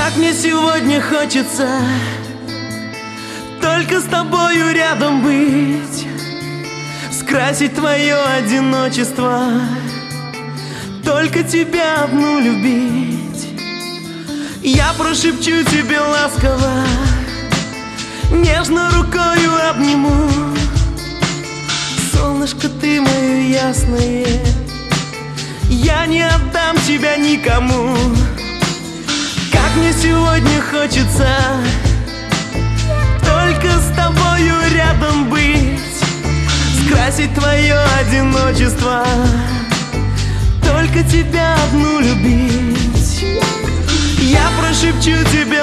Как мне сегодня хочется только с тобою рядом быть, скрасить твое одиночество, только тебя одну любить. Я прошепчу тебе ласково, нежно рукою обниму. Солнышко, ты мое ясное, я не отдам тебя никому. Как мне сегодня хочется только с тобою рядом быть, скрасить твое одиночество, только тебя одну любить. Я прошепчу тебе